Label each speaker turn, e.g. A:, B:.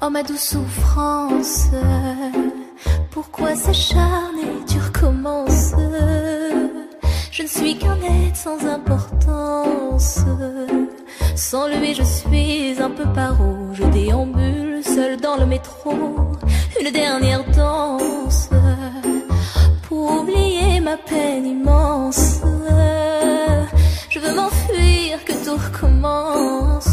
A: Oh ma douce souffrance, pourquoi s'acharner, tu recommences? Je ne suis qu'un être sans importance. Sans lui je suis un peu paro. Je déambule seul dans le métro. Une dernière danse pour oublier ma peine immense. Je veux m'enfuir, que tout recommence.